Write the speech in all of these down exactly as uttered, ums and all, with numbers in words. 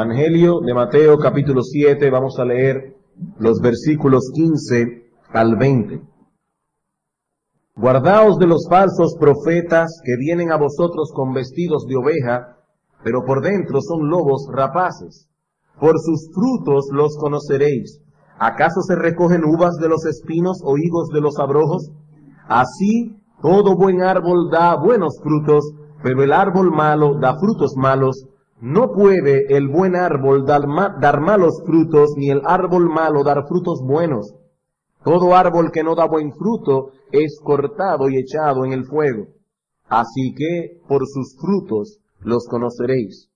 Evangelio de Mateo capítulo siete, vamos a leer los versículos quince al veinte. Guardaos de los falsos profetas que vienen a vosotros con vestidos de oveja, pero por dentro son lobos rapaces. Por sus frutos los conoceréis. ¿Acaso se recogen uvas de los espinos o higos de los abrojos? Así, todo buen árbol da buenos frutos, pero el árbol malo da frutos malos. No puede el buen árbol dar, ma dar malos frutos, ni el árbol malo dar frutos buenos. Todo árbol que no da buen fruto es cortado y echado en el fuego. Así que por sus frutos los conoceréis.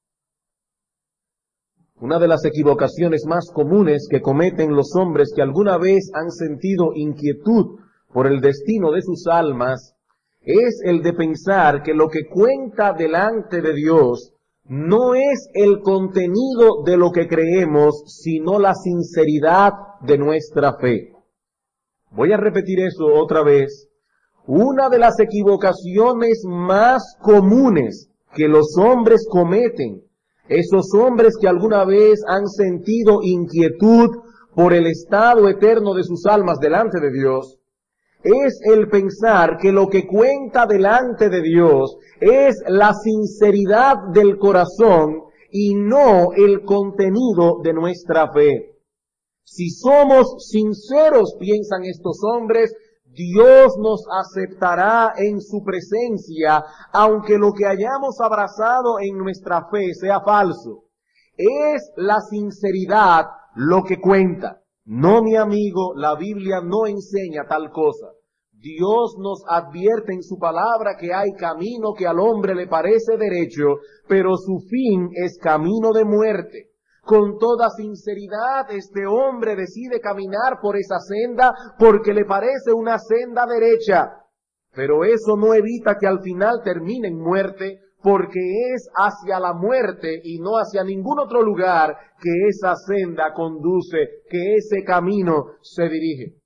Una de las equivocaciones más comunes que cometen los hombres que alguna vez han sentido inquietud por el destino de sus almas es el de pensar que lo que cuenta delante de Dios no es el contenido de lo que creemos, sino la sinceridad de nuestra fe. Voy a repetir eso otra vez. Una de las equivocaciones más comunes que los hombres cometen, esos hombres que alguna vez han sentido inquietud por el estado eterno de sus almas delante de Dios, es el pensar que lo que cuenta delante de Dios es la sinceridad del corazón y no el contenido de nuestra fe. Si somos sinceros, piensan estos hombres, Dios nos aceptará en su presencia, aunque lo que hayamos abrazado en nuestra fe sea falso. Es la sinceridad lo que cuenta. No, mi amigo, la Biblia no enseña tal cosa. Dios nos advierte en su palabra que hay camino que al hombre le parece derecho, pero su fin es camino de muerte. Con toda sinceridad, este hombre decide caminar por esa senda porque le parece una senda derecha. Pero eso no evita que al final termine en muerte, porque es hacia la muerte y no hacia ningún otro lugar que esa senda conduce, que ese camino se dirige.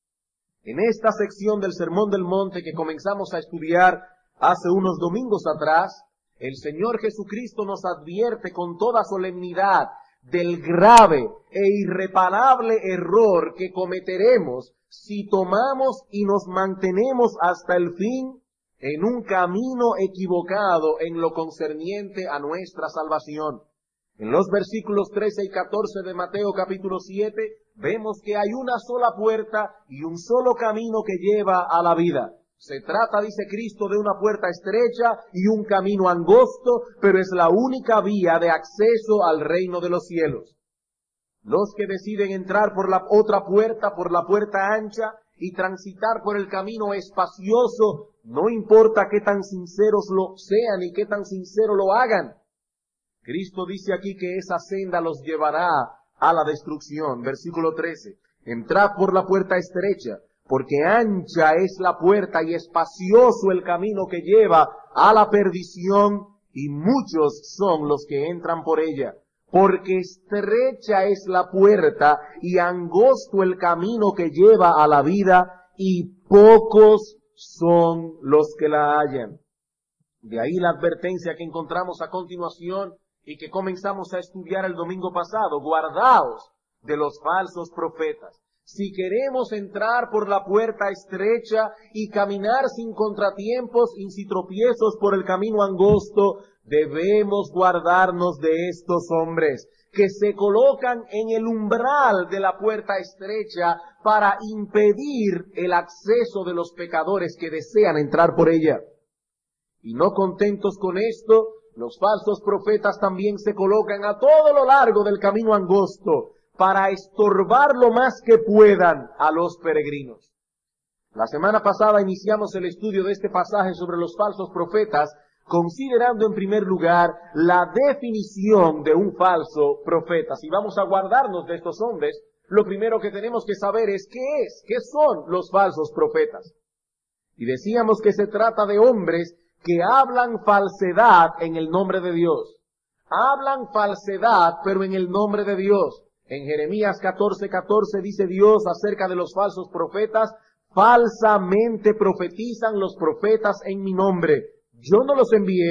En esta sección del Sermón del Monte que comenzamos a estudiar hace unos domingos atrás, el Señor Jesucristo nos advierte con toda solemnidad del grave e irreparable error que cometeremos si tomamos y nos mantenemos hasta el fin en un camino equivocado en lo concerniente a nuestra salvación. En los versículos trece y catorce de Mateo capítulo siete, vemos que hay una sola puerta y un solo camino que lleva a la vida. Se trata, dice Cristo, de una puerta estrecha y un camino angosto, pero es la única vía de acceso al reino de los cielos. Los que deciden entrar por la otra puerta, por la puerta ancha, y transitar por el camino espacioso, no importa qué tan sinceros lo sean y qué tan sincero lo hagan. Cristo dice aquí que esa senda los llevará a la destrucción. Versículo trece. Entrad por la puerta estrecha, porque ancha es la puerta y espacioso el camino que lleva a la perdición, y muchos son los que entran por ella. Porque estrecha es la puerta y angosto el camino que lleva a la vida, y pocos son los que la hallan. De ahí la advertencia que encontramos a continuación y que comenzamos a estudiar el domingo pasado. Guardaos de los falsos profetas. Si queremos entrar por la puerta estrecha y caminar sin contratiempos y sin tropiezos por el camino angosto, debemos guardarnos de estos hombres que se colocan en el umbral de la puerta estrecha para impedir el acceso de los pecadores que desean entrar por ella. Y no contentos con esto, los falsos profetas también se colocan a todo lo largo del camino angosto para estorbar lo más que puedan a los peregrinos. La semana pasada iniciamos el estudio de este pasaje sobre los falsos profetas, considerando en primer lugar la definición de un falso profeta. Si vamos a guardarnos de estos hombres, lo primero que tenemos que saber es qué es, qué son los falsos profetas. Y decíamos que se trata de hombres que hablan falsedad en el nombre de Dios. Hablan falsedad, pero en el nombre de Dios. En Jeremías catorce catorce dice Dios acerca de los falsos profetas: falsamente profetizan los profetas en mi nombre. Yo no los envié,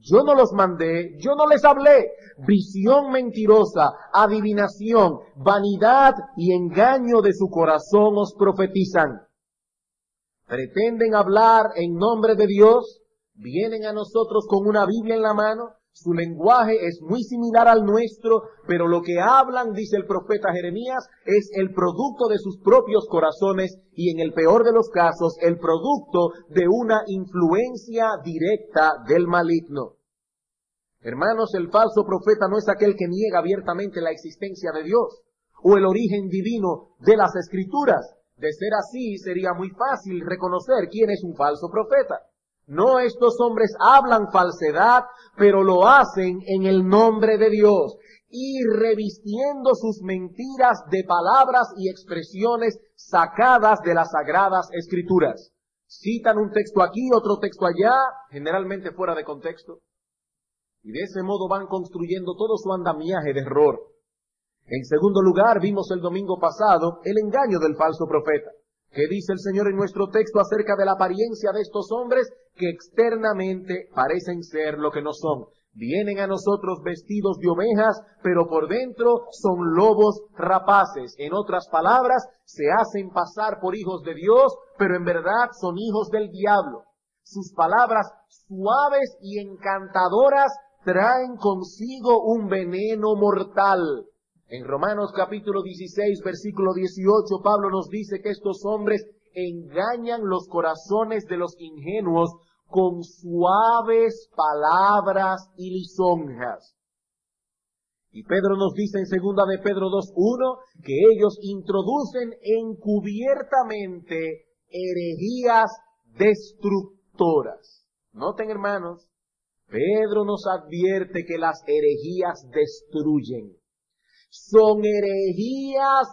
Yo no los mandé, yo no les hablé. Visión mentirosa, adivinación, vanidad y engaño de su corazón os profetizan. Pretenden hablar en nombre de Dios, vienen a nosotros con una Biblia en la mano, su lenguaje es muy similar al nuestro, pero lo que hablan, dice el profeta Jeremías, es el producto de sus propios corazones y en el peor de los casos, el producto de una influencia directa del maligno. Hermanos, el falso profeta no es aquel que niega abiertamente la existencia de Dios o el origen divino de las Escrituras. De ser así, sería muy fácil reconocer quién es un falso profeta. No, estos hombres hablan falsedad, pero lo hacen en el nombre de Dios y revistiendo sus mentiras de palabras y expresiones sacadas de las sagradas Escrituras. Citan un texto aquí, otro texto allá, generalmente fuera de contexto. Y de ese modo van construyendo todo su andamiaje de error. En segundo lugar, vimos el domingo pasado el engaño del falso profeta. ¿Qué dice el Señor en nuestro texto acerca de la apariencia de estos hombres que externamente parecen ser lo que no son? Vienen a nosotros vestidos de ovejas, pero por dentro son lobos rapaces. En otras palabras, se hacen pasar por hijos de Dios, pero en verdad son hijos del diablo. Sus palabras suaves y encantadoras traen consigo un veneno mortal. En Romanos capítulo dieciséis, versículo dieciocho, Pablo nos dice que estos hombres engañan los corazones de los ingenuos con suaves palabras y lisonjas. Y Pedro nos dice en segunda de Pedro dos uno que ellos introducen encubiertamente herejías destructoras. Noten, hermanos, Pedro nos advierte que las herejías destruyen. Son herejías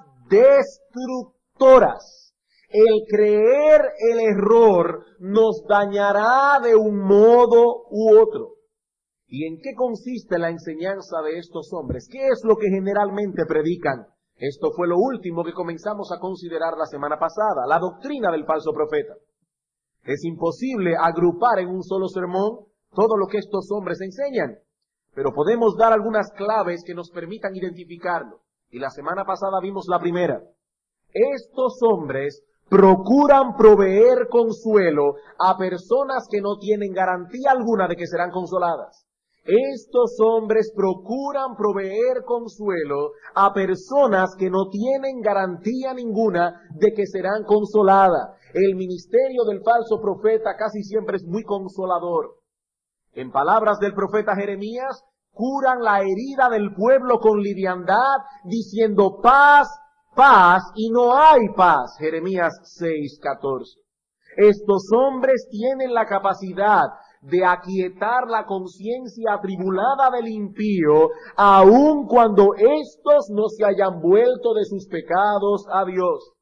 destructoras. El creer el error nos dañará de un modo u otro. ¿Y en qué consiste la enseñanza de estos hombres? ¿Qué es lo que generalmente predican? Esto fue lo último que comenzamos a considerar la semana pasada, la doctrina del falso profeta. Es imposible agrupar en un solo sermón todo lo que estos hombres enseñan. Pero podemos dar algunas claves que nos permitan identificarlo. Y la semana pasada vimos la primera. Estos hombres procuran proveer consuelo a personas que no tienen garantía alguna de que serán consoladas. Estos hombres procuran proveer consuelo a personas que no tienen garantía ninguna de que serán consoladas. El ministerio del falso profeta casi siempre es muy consolador. En palabras del profeta Jeremías, curan la herida del pueblo con liviandad, diciendo paz, paz, y no hay paz. Jeremías seis catorce. Estos hombres tienen la capacidad de aquietar la conciencia atribulada del impío, aun cuando éstos no se hayan vuelto de sus pecados a Dios.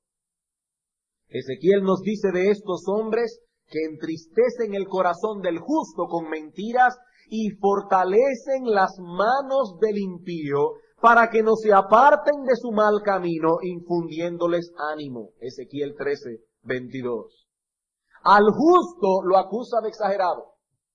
Ezequiel nos dice de estos hombres que entristecen el corazón del justo con mentiras y fortalecen las manos del impío para que no se aparten de su mal camino, infundiéndoles ánimo. Ezequiel trece veintidós. Al justo lo acusa de exagerado.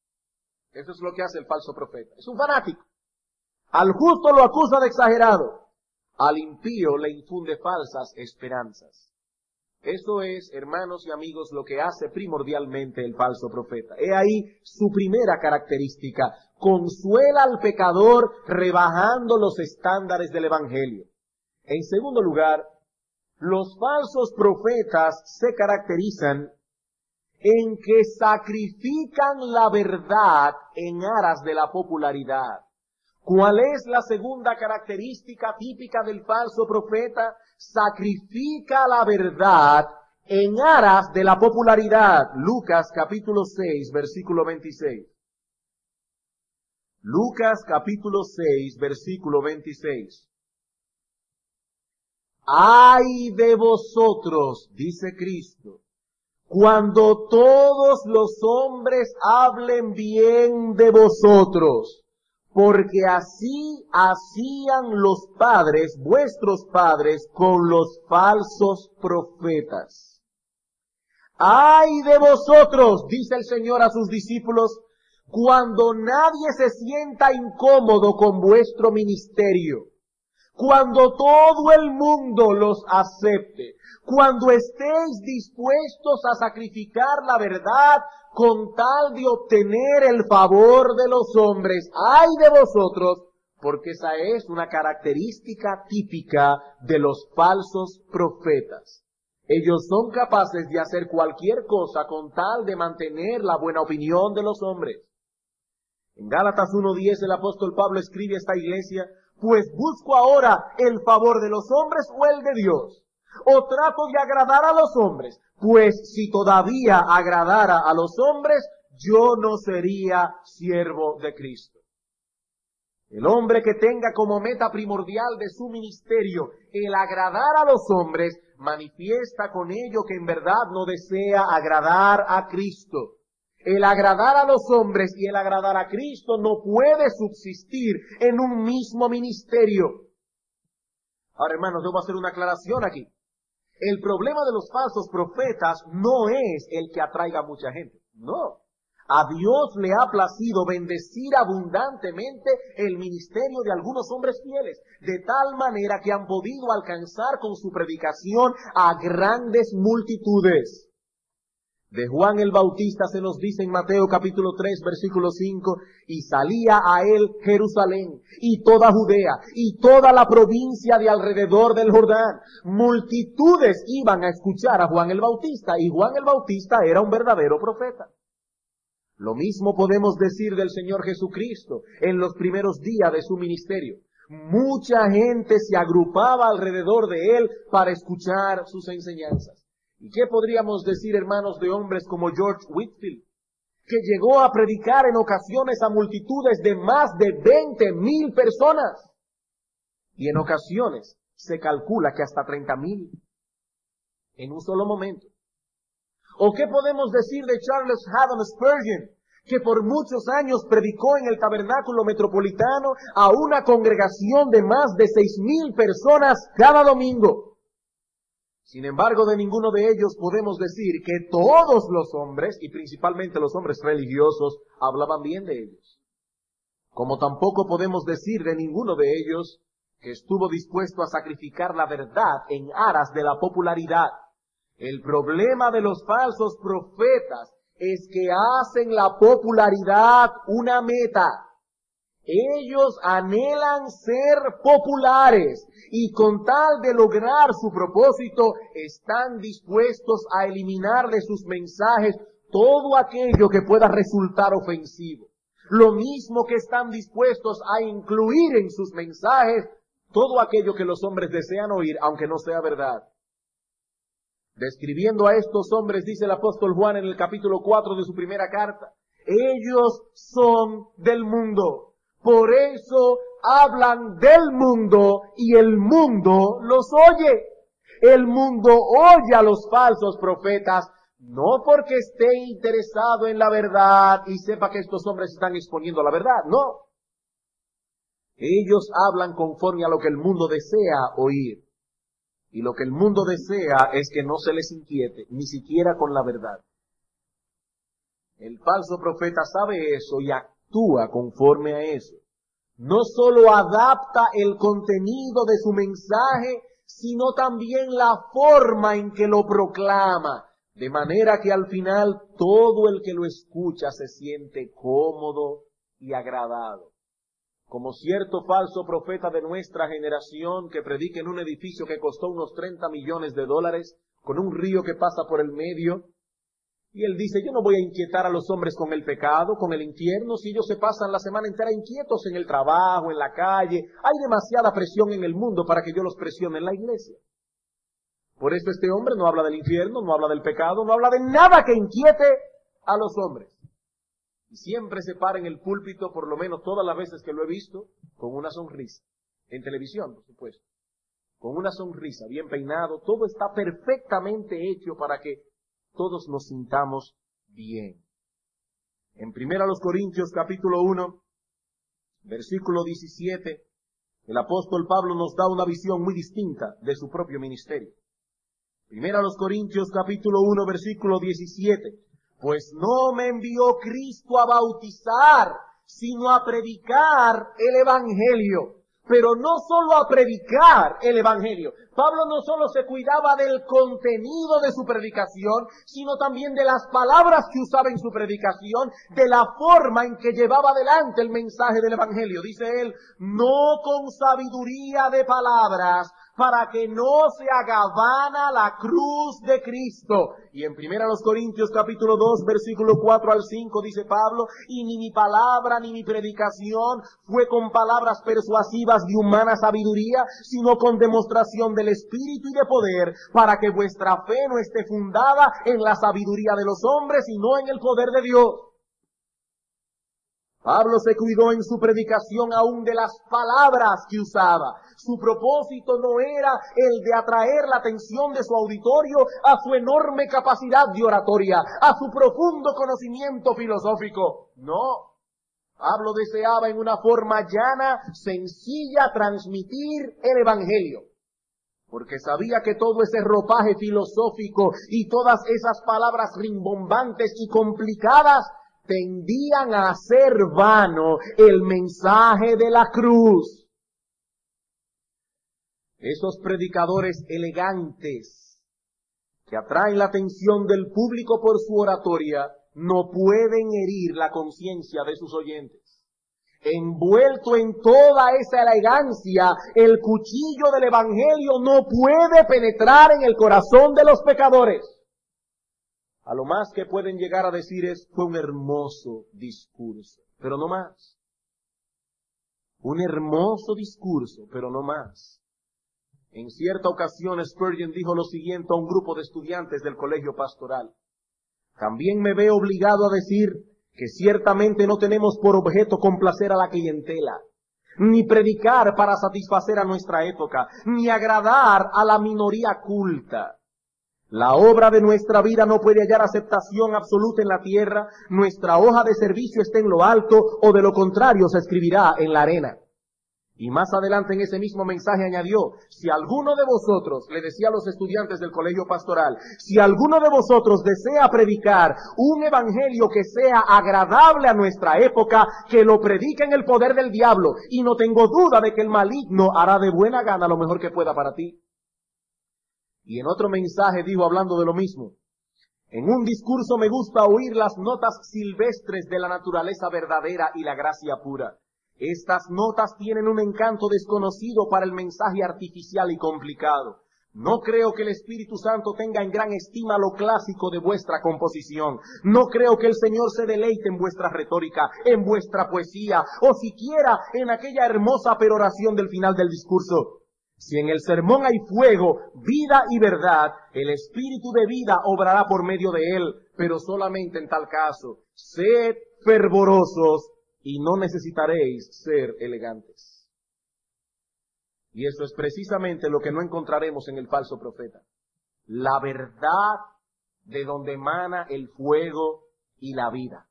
Eso es lo que hace el falso profeta. Es un fanático. Al justo lo acusa de exagerado. Al impío le infunde falsas esperanzas. Eso es, hermanos y amigos, lo que hace primordialmente el falso profeta. He ahí su primera característica. Consuela al pecador rebajando los estándares del Evangelio. En segundo lugar, los falsos profetas se caracterizan en que sacrifican la verdad en aras de la popularidad. ¿Cuál es la segunda característica típica del falso profeta? Sacrifica la verdad en aras de la popularidad. Lucas capítulo seis, versículo veintiséis. Lucas capítulo seis, versículo veintiséis. ¡Ay de vosotros!, dice Cristo, cuando todos los hombres hablen bien de vosotros, porque así hacían los padres, vuestros padres, con los falsos profetas. ¡Ay de vosotros!, dice el Señor a sus discípulos, cuando nadie se sienta incómodo con vuestro ministerio, cuando todo el mundo los acepte, cuando estéis dispuestos a sacrificar la verdad con tal de obtener el favor de los hombres, ¡ay de vosotros! Porque esa es una característica típica de los falsos profetas. Ellos son capaces de hacer cualquier cosa con tal de mantener la buena opinión de los hombres. En Gálatas uno diez el apóstol Pablo escribe a esta iglesia: pues busco ahora el favor de los hombres o el de Dios, o trato de agradar a los hombres, pues si todavía agradara a los hombres, yo no sería siervo de Cristo. El hombre que tenga como meta primordial de su ministerio el agradar a los hombres, manifiesta con ello que en verdad no desea agradar a Cristo. El agradar a los hombres y el agradar a Cristo no puede subsistir en un mismo ministerio. Ahora, hermanos, debo hacer una aclaración aquí. El problema de los falsos profetas no es el que atraiga a mucha gente. No. A Dios le ha placido bendecir abundantemente el ministerio de algunos hombres fieles, de tal manera que han podido alcanzar con su predicación a grandes multitudes. De Juan el Bautista se nos dice en Mateo capítulo tres, versículo cinco, y salía a él Jerusalén, y toda Judea, y toda la provincia de alrededor del Jordán. Multitudes iban a escuchar a Juan el Bautista, y Juan el Bautista era un verdadero profeta. Lo mismo podemos decir del Señor Jesucristo en los primeros días de su ministerio. Mucha gente se agrupaba alrededor de él para escuchar sus enseñanzas. ¿Y qué podríamos decir, hermanos, de hombres como George Whitefield, que llegó a predicar en ocasiones a multitudes de más de veinte mil personas? Y en ocasiones se calcula que hasta treinta mil en un solo momento. ¿O qué podemos decir de Charles Haddon Spurgeon, que por muchos años predicó en el tabernáculo metropolitano a una congregación de más de seis mil personas cada domingo? Sin embargo, de ninguno de ellos podemos decir que todos los hombres, y principalmente los hombres religiosos, hablaban bien de ellos. Como tampoco podemos decir de ninguno de ellos que estuvo dispuesto a sacrificar la verdad en aras de la popularidad. El problema de los falsos profetas es que hacen la popularidad una meta. Ellos anhelan ser populares y con tal de lograr su propósito están dispuestos a eliminar de sus mensajes todo aquello que pueda resultar ofensivo. Lo mismo que están dispuestos a incluir en sus mensajes todo aquello que los hombres desean oír, aunque no sea verdad. Describiendo a estos hombres, dice el apóstol Juan en el capítulo cuatro de su primera carta: ellos son del mundo. Por eso hablan del mundo y el mundo los oye. El mundo oye a los falsos profetas, no porque esté interesado en la verdad y sepa que estos hombres están exponiendo la verdad, no. Ellos hablan conforme a lo que el mundo desea oír. Y lo que el mundo desea es que no se les inquiete, ni siquiera con la verdad. El falso profeta sabe eso y actúa conforme a eso. No solo adapta el contenido de su mensaje, sino también la forma en que lo proclama, de manera que al final todo el que lo escucha se siente cómodo y agradado. Como cierto falso profeta de nuestra generación que predica en un edificio que costó unos treinta millones de dólares, con un río que pasa por el medio, y él dice: yo no voy a inquietar a los hombres con el pecado, con el infierno, si ellos se pasan la semana entera inquietos en el trabajo, en la calle. Hay demasiada presión en el mundo para que yo los presione en la iglesia. Por eso este hombre no habla del infierno, no habla del pecado, no habla de nada que inquiete a los hombres. Y siempre se para en el púlpito, por lo menos todas las veces que lo he visto, con una sonrisa. En televisión, por supuesto. Con una sonrisa, bien peinado, todo está perfectamente hecho para que todos nos sintamos bien. En Primera los Corintios capítulo uno, versículo diecisiete, el apóstol Pablo nos da una visión muy distinta de su propio ministerio. Primera los Corintios capítulo uno, versículo diecisiete. Pues no me envió Cristo a bautizar, sino a predicar el Evangelio. Pero no solo a predicar el Evangelio. Pablo no solo se cuidaba del contenido de su predicación, sino también de las palabras que usaba en su predicación, de la forma en que llevaba adelante el mensaje del Evangelio. Dice él, no con sabiduría de palabras, para que no se haga vana la cruz de Cristo. Y en primera los Corintios capítulo dos, versículo cuatro al cinco dice Pablo, y ni mi palabra ni mi predicación fue con palabras persuasivas de humana sabiduría, sino con demostración del Espíritu y de poder, para que vuestra fe no esté fundada en la sabiduría de los hombres, sino en el poder de Dios. Pablo se cuidó en su predicación aún de las palabras que usaba. Su propósito no era el de atraer la atención de su auditorio a su enorme capacidad de oratoria, a su profundo conocimiento filosófico. No. Pablo deseaba en una forma llana, sencilla, transmitir el Evangelio. Porque sabía que todo ese ropaje filosófico y todas esas palabras rimbombantes y complicadas tendían a hacer vano el mensaje de la cruz. Esos predicadores elegantes que atraen la atención del público por su oratoria no pueden herir la conciencia de sus oyentes. Envuelto en toda esa elegancia, el cuchillo del Evangelio no puede penetrar en el corazón de los pecadores. A lo más que pueden llegar a decir es, fue un hermoso discurso, pero no más. Un hermoso discurso, pero no más. En cierta ocasión Spurgeon dijo lo siguiente a un grupo de estudiantes del colegio pastoral. También me veo obligado a decir que ciertamente no tenemos por objeto complacer a la clientela, ni predicar para satisfacer a nuestra época, ni agradar a la minoría culta. La obra de nuestra vida no puede hallar aceptación absoluta en la tierra, nuestra hoja de servicio está en lo alto, o de lo contrario se escribirá en la arena. Y más adelante en ese mismo mensaje añadió, si alguno de vosotros, le decía a los estudiantes del colegio pastoral, si alguno de vosotros desea predicar un evangelio que sea agradable a nuestra época, que lo predique en el poder del diablo, y no tengo duda de que el maligno hará de buena gana lo mejor que pueda para ti. Y en otro mensaje dijo, hablando de lo mismo, en un discurso me gusta oír las notas silvestres de la naturaleza verdadera y la gracia pura. Estas notas tienen un encanto desconocido para el mensaje artificial y complicado. No creo que el Espíritu Santo tenga en gran estima lo clásico de vuestra composición. No creo que el Señor se deleite en vuestra retórica, en vuestra poesía, o siquiera en aquella hermosa peroración del final del discurso. Si en el sermón hay fuego, vida y verdad, el Espíritu de vida obrará por medio de él, pero solamente en tal caso. Sed fervorosos y no necesitaréis ser elegantes. Y eso es precisamente lo que no encontraremos en el falso profeta. La verdad de donde emana el fuego y la vida.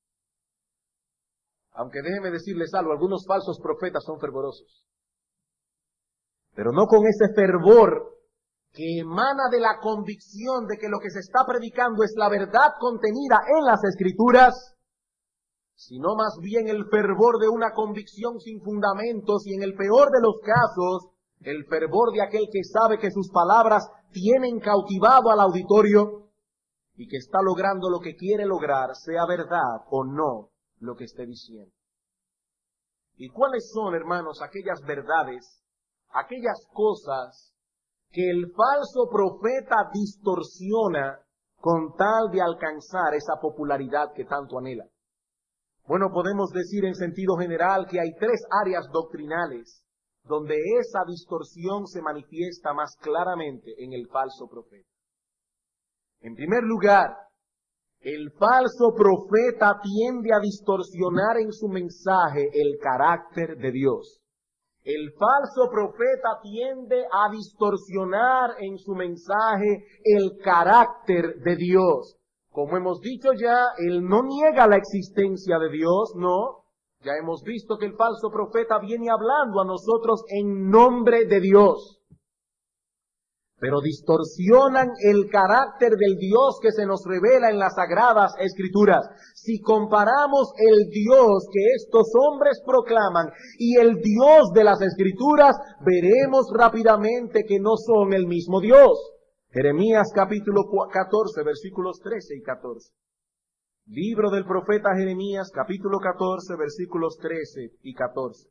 Aunque déjeme decirles algo, algunos falsos profetas son fervorosos. Pero no con ese fervor que emana de la convicción de que lo que se está predicando es la verdad contenida en las Escrituras, sino más bien el fervor de una convicción sin fundamentos y en el peor de los casos, el fervor de aquel que sabe que sus palabras tienen cautivado al auditorio y que está logrando lo que quiere lograr, sea verdad o no lo que esté diciendo. ¿Y cuáles son, hermanos, aquellas verdades, aquellas cosas que el falso profeta distorsiona con tal de alcanzar esa popularidad que tanto anhela? Bueno, podemos decir en sentido general que hay tres áreas doctrinales donde esa distorsión se manifiesta más claramente en el falso profeta. En primer lugar, el falso profeta tiende a distorsionar en su mensaje el carácter de Dios. El falso profeta tiende a distorsionar en su mensaje el carácter de Dios. Como hemos dicho ya, él no niega la existencia de Dios, no. Ya hemos visto que el falso profeta viene hablando a nosotros en nombre de Dios. pero distorsionan el carácter del Dios que se nos revela en las Sagradas Escrituras. Si comparamos el Dios que estos hombres proclaman y el Dios de las Escrituras, veremos rápidamente que no son el mismo Dios. Jeremías capítulo catorce, versículos trece y catorce. Libro del profeta Jeremías, capítulo catorce, versículos trece y catorce.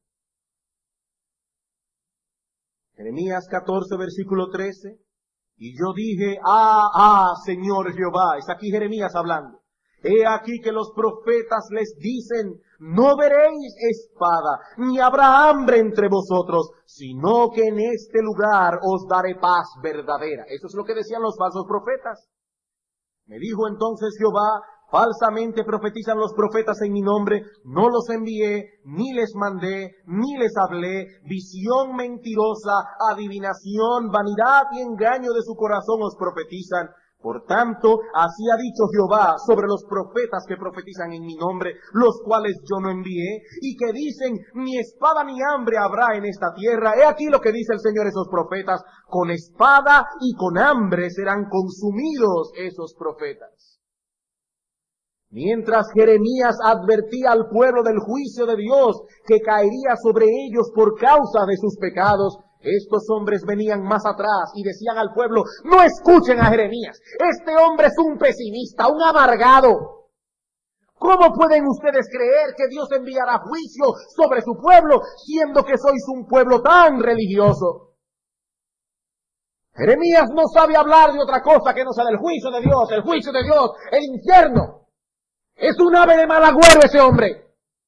Jeremías catorce, versículo trece. Y yo dije, ah, ah, Señor Jehová. Es aquí Jeremías hablando. He aquí que los profetas les dicen, no veréis espada, ni habrá hambre entre vosotros, sino que en este lugar os daré paz verdadera. Eso es lo que decían los falsos profetas. Me dijo entonces Jehová, falsamente profetizan los profetas en mi nombre, no los envié, ni les mandé, ni les hablé, visión mentirosa, adivinación, vanidad y engaño de su corazón os profetizan. Por tanto, así ha dicho Jehová sobre los profetas que profetizan en mi nombre, los cuales yo no envié, y que dicen, ni espada ni hambre habrá en esta tierra. He aquí lo que dice el Señor esos profetas, con espada y con hambre serán consumidos esos profetas. Mientras Jeremías advertía al pueblo del juicio de Dios que caería sobre ellos por causa de sus pecados, estos hombres venían más atrás y decían al pueblo, no escuchen a Jeremías, este hombre es un pesimista, un amargado. ¿Cómo pueden ustedes creer que Dios enviará juicio sobre su pueblo, siendo que sois un pueblo tan religioso? Jeremías no sabe hablar de otra cosa que no sea del juicio de Dios, el juicio de Dios, el infierno. Es un ave de mal agüero ese hombre.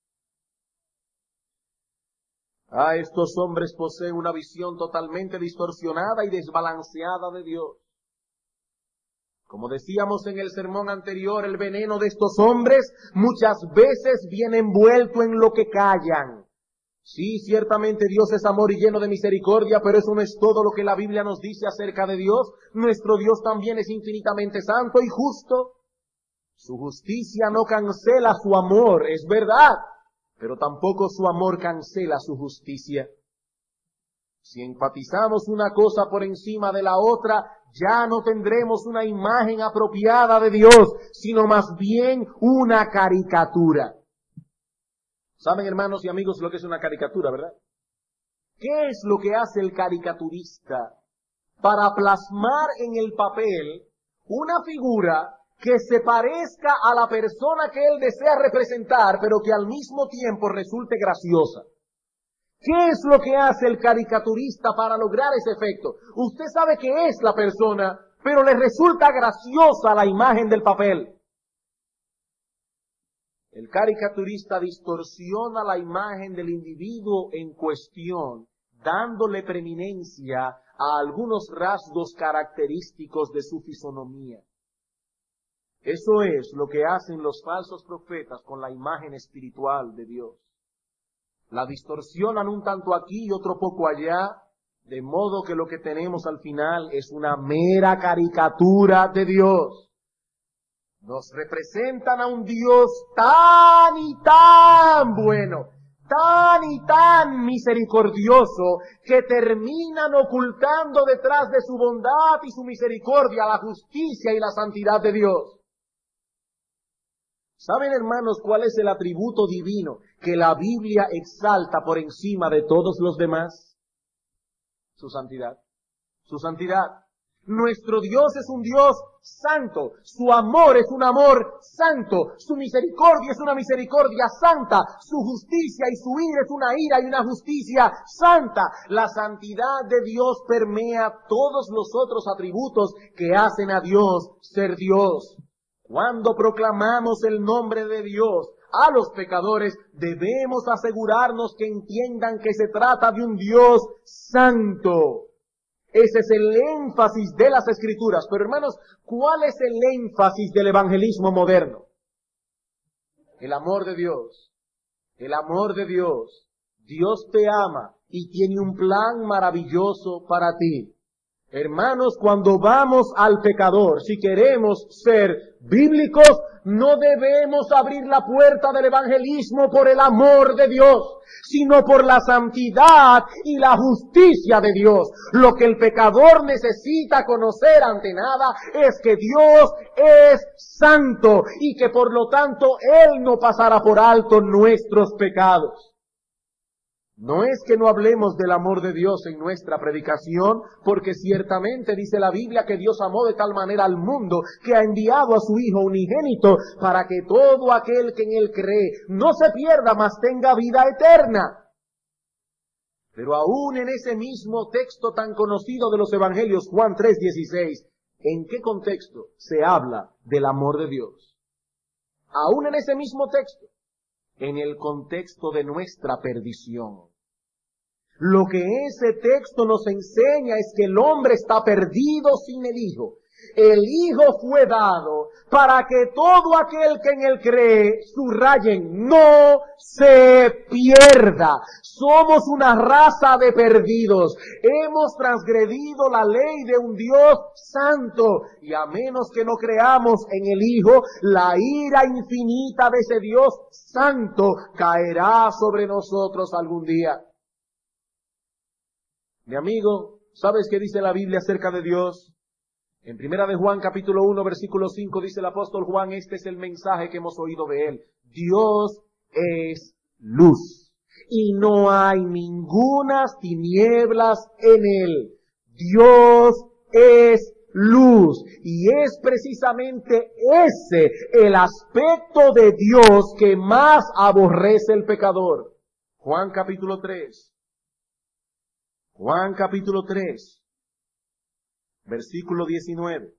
Ah, estos hombres poseen una visión totalmente distorsionada y desbalanceada de Dios. Como decíamos en el sermón anterior, el veneno de estos hombres muchas veces viene envuelto en lo que callan. Sí, ciertamente Dios es amor y lleno de misericordia, pero eso no es todo lo que la Biblia nos dice acerca de Dios. Nuestro Dios también es infinitamente santo y justo. Su justicia no cancela su amor, es verdad, pero tampoco su amor cancela su justicia. Si enfatizamos una cosa por encima de la otra, ya no tendremos una imagen apropiada de Dios, sino más bien una caricatura. ¿Saben, hermanos y amigos, lo que es una caricatura, verdad? ¿Qué es lo que hace el caricaturista para plasmar en el papel una figura que se parezca a la persona que él desea representar, pero que al mismo tiempo resulte graciosa? ¿Qué es lo que hace el caricaturista para lograr ese efecto? Usted sabe que es la persona, pero le resulta graciosa la imagen del papel. El caricaturista distorsiona la imagen del individuo en cuestión, dándole preeminencia a algunos rasgos característicos de su fisonomía. Eso es lo que hacen los falsos profetas con la imagen espiritual de Dios. La distorsionan un tanto aquí y otro poco allá, de modo que lo que tenemos al final es una mera caricatura de Dios. Nos representan a un Dios tan y tan bueno, tan y tan misericordioso, que terminan ocultando detrás de su bondad y su misericordia la justicia y la santidad de Dios. ¿Saben, hermanos, cuál es el atributo divino que la Biblia exalta por encima de todos los demás? Su santidad. Su santidad. Nuestro Dios es un Dios santo. Su amor es un amor santo. Su misericordia es una misericordia santa. Su justicia y su ira es una ira y una justicia santa. La santidad de Dios permea todos los otros atributos que hacen a Dios ser Dios. Cuando proclamamos el nombre de Dios a los pecadores, debemos asegurarnos que entiendan que se trata de un Dios santo. Ese es el énfasis de las Escrituras. Pero hermanos, ¿cuál es el énfasis del evangelismo moderno? El amor de Dios. El amor de Dios. Dios te ama y tiene un plan maravilloso para ti. Hermanos, cuando vamos al pecador, si queremos ser bíblicos, no debemos abrir la puerta del evangelismo por el amor de Dios, sino por la santidad y la justicia de Dios. Lo que el pecador necesita conocer ante nada es que Dios es santo y que por lo tanto Él no pasará por alto nuestros pecados. No es que no hablemos del amor de Dios en nuestra predicación, porque ciertamente dice la Biblia que Dios amó de tal manera al mundo que ha enviado a su Hijo unigénito para que todo aquel que en Él cree no se pierda, mas tenga vida eterna. Pero aún en ese mismo texto tan conocido de los Evangelios, Juan tres dieciséis, ¿en qué contexto se habla del amor de Dios? Aún en ese mismo texto, en el contexto de nuestra perdición. Lo que ese texto nos enseña es que el hombre está perdido sin el Hijo. El Hijo fue dado para que todo aquel que en Él cree, subrayen, no se pierda. Somos una raza de perdidos. Hemos transgredido la ley de un Dios santo. Y a menos que no creamos en el Hijo, la ira infinita de ese Dios santo caerá sobre nosotros algún día. Mi amigo, ¿sabes qué dice la Biblia acerca de Dios? En Primera de Juan capítulo uno versículo cinco dice el apóstol Juan, este es el mensaje que hemos oído de Él. Dios es luz y no hay ningunas tinieblas en Él. Dios es luz y es precisamente ese el aspecto de Dios que más aborrece el pecador. Juan capítulo tres. Juan capítulo tres. Versículo diecinueve.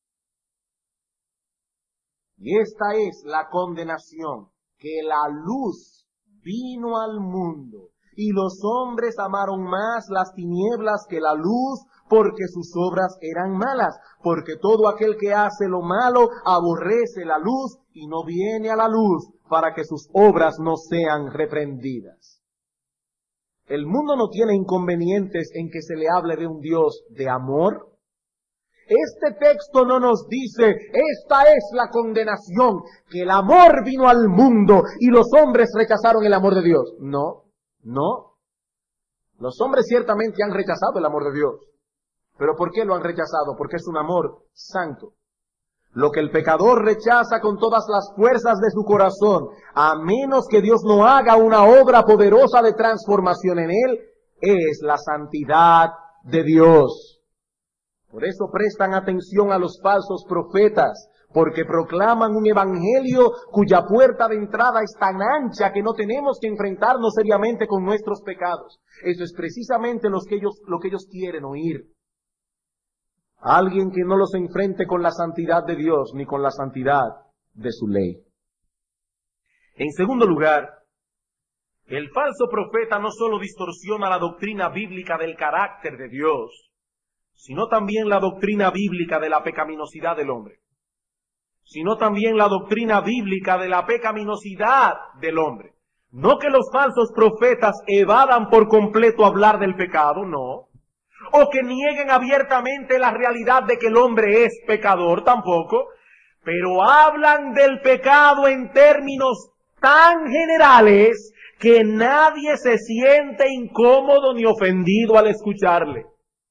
Y esta es la condenación, que la luz vino al mundo, y los hombres amaron más las tinieblas que la luz, porque sus obras eran malas. Porque todo aquel que hace lo malo aborrece la luz, y no viene a la luz, para que sus obras no sean reprendidas. El mundo no tiene inconvenientes en que se le hable de un Dios de amor. Este texto no nos dice, esta es la condenación, que el amor vino al mundo y los hombres rechazaron el amor de Dios. No, no. Los hombres ciertamente han rechazado el amor de Dios. ¿Pero por qué lo han rechazado? Porque es un amor santo. Lo que el pecador rechaza con todas las fuerzas de su corazón, a menos que Dios no haga una obra poderosa de transformación en él, es la santidad de Dios. Por eso prestan atención a los falsos profetas, porque proclaman un evangelio cuya puerta de entrada es tan ancha que no tenemos que enfrentarnos seriamente con nuestros pecados. Eso es precisamente lo que ellos, lo que ellos quieren oír. Alguien que no los enfrente con la santidad de Dios ni con la santidad de su ley. En segundo lugar, el falso profeta no solo distorsiona la doctrina bíblica del carácter de Dios, sino también la doctrina bíblica de la pecaminosidad del hombre. Sino también la doctrina bíblica de la pecaminosidad del hombre. No que los falsos profetas evadan por completo hablar del pecado, no. O que nieguen abiertamente la realidad de que el hombre es pecador, tampoco. Pero hablan del pecado en términos tan generales que nadie se siente incómodo ni ofendido al escucharle.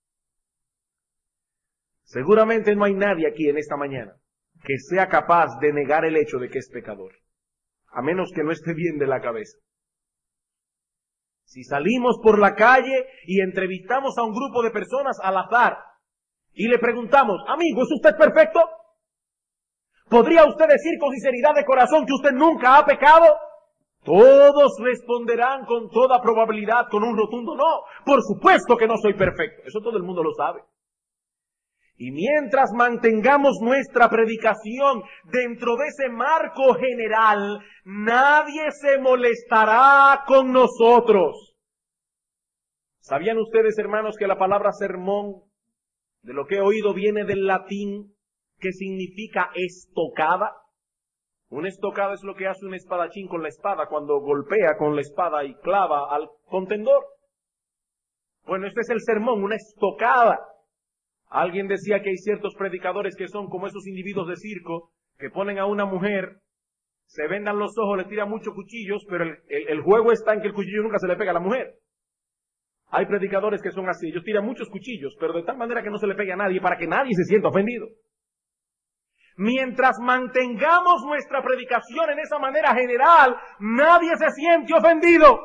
Seguramente no hay nadie aquí en esta mañana que sea capaz de negar el hecho de que es pecador, a menos que no esté bien de la cabeza. Si salimos por la calle y entrevistamos a un grupo de personas al azar y le preguntamos, amigo, ¿es usted perfecto? ¿Podría usted decir con sinceridad de corazón que usted nunca ha pecado? Todos responderán con toda probabilidad con un rotundo no. Por supuesto que no soy perfecto. Eso todo el mundo lo sabe. Y mientras mantengamos nuestra predicación dentro de ese marco general, nadie se molestará con nosotros. ¿Sabían ustedes, hermanos, que la palabra sermón, de lo que he oído, viene del latín que significa estocada? Una estocada es lo que hace un espadachín con la espada cuando golpea con la espada y clava al contendor. Bueno, este es el sermón, una estocada. Alguien decía que hay ciertos predicadores que son como esos individuos de circo que ponen a una mujer, se vendan los ojos, le tiran muchos cuchillos, pero el, el, el juego está en que el cuchillo nunca se le pega a la mujer. Hay predicadores que son así, ellos tiran muchos cuchillos, pero de tal manera que no se le pegue a nadie, para que nadie se sienta ofendido. Mientras mantengamos nuestra predicación en esa manera general, nadie se siente ofendido.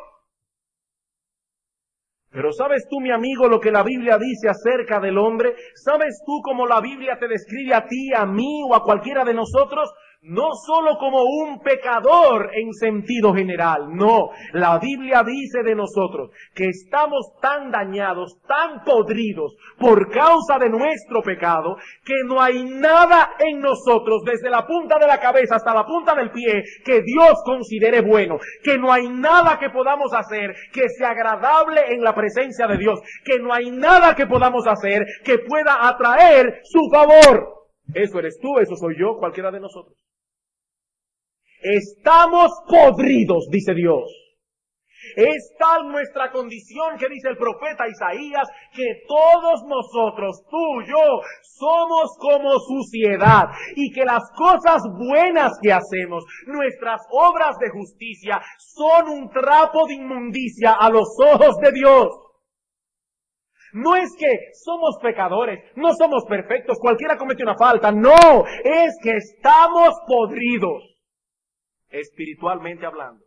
Pero ¿sabes tú, mi amigo, lo que la Biblia dice acerca del hombre? ¿Sabes tú cómo la Biblia te describe a ti, a mí o a cualquiera de nosotros? No solo como un pecador en sentido general, no. La Biblia dice de nosotros que estamos tan dañados, tan podridos por causa de nuestro pecado, que no hay nada en nosotros, desde la punta de la cabeza hasta la punta del pie, que Dios considere bueno. Que no hay nada que podamos hacer que sea agradable en la presencia de Dios. Que no hay nada que podamos hacer que pueda atraer su favor. Eso eres tú, eso soy yo, cualquiera de nosotros. Estamos podridos, dice Dios. Es tal nuestra condición que dice el profeta Isaías, que todos nosotros, tú, yo, somos como suciedad, y que las cosas buenas que hacemos, nuestras obras de justicia, son un trapo de inmundicia a los ojos de Dios. No es que somos pecadores, no somos perfectos, cualquiera comete una falta, no, es que estamos podridos, espiritualmente hablando.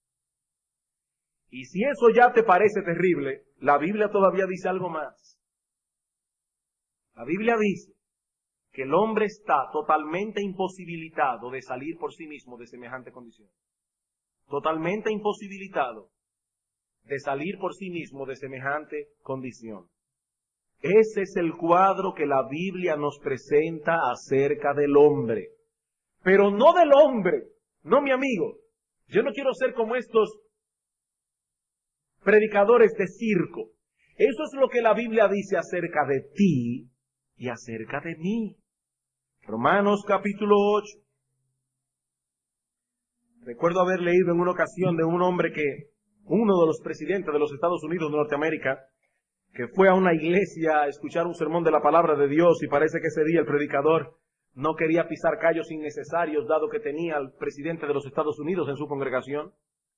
Y si eso ya te parece terrible, la Biblia todavía dice algo más. La Biblia dice que el hombre está totalmente imposibilitado de salir por sí mismo de semejante condición. Totalmente imposibilitado de salir por sí mismo de semejante condición. Ese es el cuadro que la Biblia nos presenta acerca del hombre. Pero no del hombre. No, mi amigo, yo no quiero ser como estos predicadores de circo. Eso es lo que la Biblia dice acerca de ti y acerca de mí. Romanos capítulo ocho. Recuerdo haber leído en una ocasión de un hombre que, uno de los presidentes de los Estados Unidos de Norteamérica, que fue a una iglesia a escuchar un sermón de la palabra de Dios, y parece que ese día el predicador no quería pisar callos innecesarios, dado que tenía al presidente de los Estados Unidos en su congregación.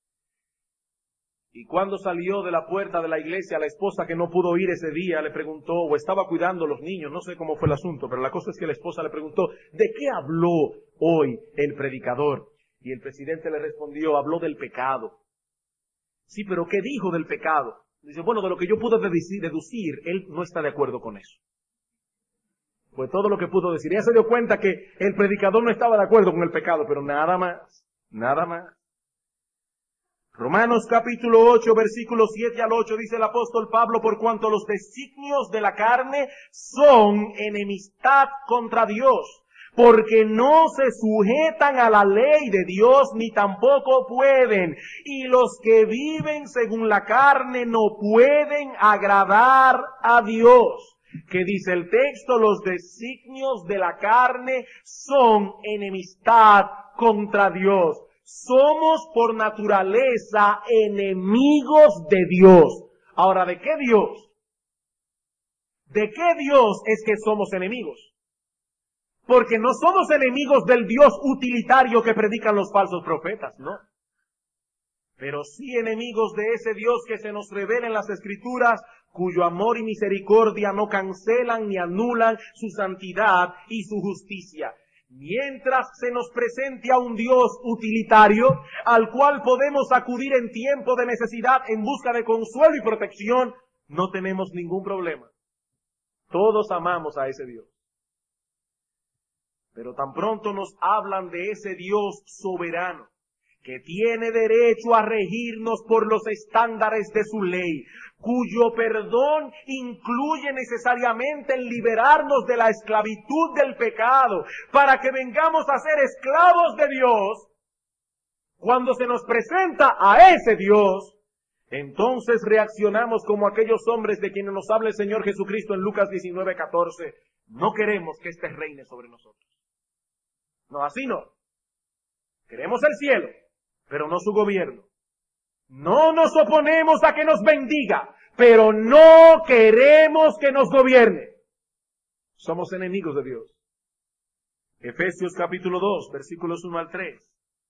Y cuando salió de la puerta de la iglesia, la esposa, que no pudo ir ese día, le preguntó, o estaba cuidando a los niños, no sé cómo fue el asunto, pero la cosa es que la esposa le preguntó, ¿de qué habló hoy el predicador? Y el presidente le respondió, habló del pecado. Sí, pero ¿qué dijo del pecado? Dice, bueno, de lo que yo pude deducir, él no está de acuerdo con eso. Fue todo lo que pudo decir. Ella se dio cuenta que el predicador no estaba de acuerdo con el pecado, pero nada más, nada más. Romanos capítulo ocho, versículos siete al ocho, dice el apóstol Pablo, por cuanto los designios de la carne son enemistad contra Dios, porque no se sujetan a la ley de Dios, ni tampoco pueden, y los que viven según la carne no pueden agradar a Dios. Que dice el texto, los designios de la carne son enemistad contra Dios. Somos por naturaleza enemigos de Dios. Ahora, ¿de qué Dios? ¿De qué Dios es que somos enemigos? Porque no somos enemigos del Dios utilitario que predican los falsos profetas, ¿no? Pero sí enemigos de ese Dios que se nos revela en las Escrituras, cuyo amor y misericordia no cancelan ni anulan su santidad y su justicia. Mientras se nos presente a un Dios utilitario, al cual podemos acudir en tiempo de necesidad en busca de consuelo y protección, no tenemos ningún problema. Todos amamos a ese Dios. Pero tan pronto nos hablan de ese Dios soberano, que tiene derecho a regirnos por los estándares de su ley, cuyo perdón incluye necesariamente el liberarnos de la esclavitud del pecado, para que vengamos a ser esclavos de Dios. Cuando se nos presenta a ese Dios, entonces reaccionamos como aquellos hombres de quienes nos habla el Señor Jesucristo en Lucas diecinueve, catorce. No queremos que éste reine sobre nosotros. No, así no. Queremos el cielo, pero no su gobierno. No nos oponemos a que nos bendiga, pero no queremos que nos gobierne. Somos enemigos de Dios. Efesios capítulo dos, versículos uno al tres.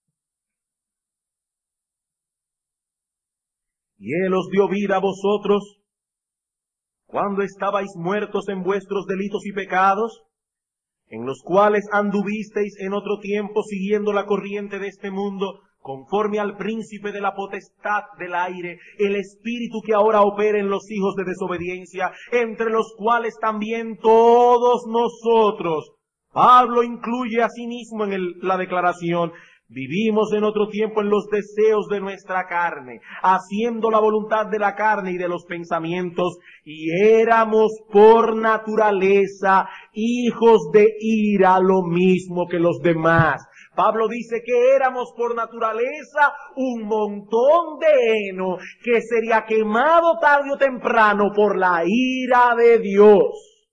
Y Él os dio vida a vosotros cuando estabais muertos en vuestros delitos y pecados, en los cuales anduvisteis en otro tiempo siguiendo la corriente de este mundo, conforme al príncipe de la potestad del aire, el espíritu que ahora opera en los hijos de desobediencia, entre los cuales también todos nosotros, Pablo incluye a sí mismo en el, la declaración, vivimos en otro tiempo en los deseos de nuestra carne, haciendo la voluntad de la carne y de los pensamientos, y éramos por naturaleza hijos de ira, lo mismo que los demás. Pablo dice que éramos por naturaleza un montón de heno que sería quemado tarde o temprano por la ira de Dios.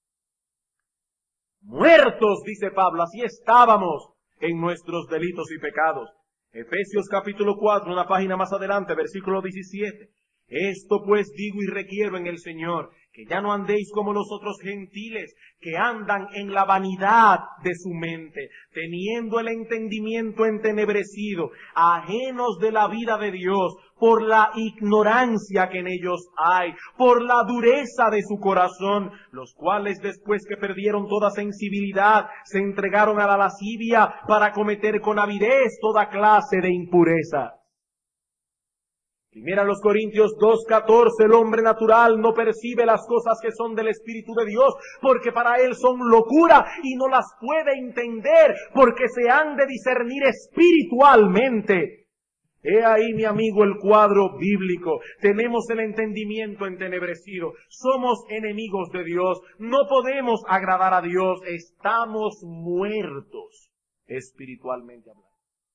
Muertos, dice Pablo, así estábamos en nuestros delitos y pecados. Efesios capítulo cuatro, una página más adelante, versículo diecisiete. Esto pues digo y requiero en el Señor, que ya no andéis como los otros gentiles, que andan en la vanidad de su mente, teniendo el entendimiento entenebrecido, ajenos de la vida de Dios, por la ignorancia que en ellos hay, por la dureza de su corazón, los cuales después que perdieron toda sensibilidad, se entregaron a la lascivia para cometer con avidez toda clase de impureza. Primera los Corintios dos catorce, el hombre natural no percibe las cosas que son del Espíritu de Dios, porque para él son locura y no las puede entender, porque se han de discernir espiritualmente. He ahí, mi amigo, el cuadro bíblico. Tenemos el entendimiento entenebrecido. Somos enemigos de Dios. No podemos agradar a Dios. Estamos muertos espiritualmente hablando.